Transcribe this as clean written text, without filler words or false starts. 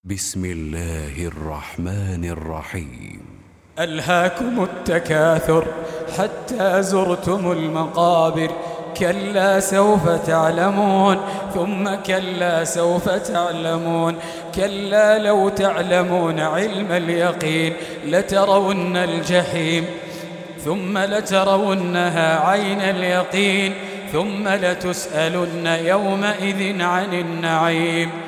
بسم الله الرحمن الرحيم. ألهاكم التكاثر حتى زرتم المقابر، كلا سوف تعلمون ثم كلا سوف تعلمون، كلا لو تعلمون علم اليقين لترون الجحيم ثم لترونها عين اليقين ثم لتسألن يومئذ عن النعيم.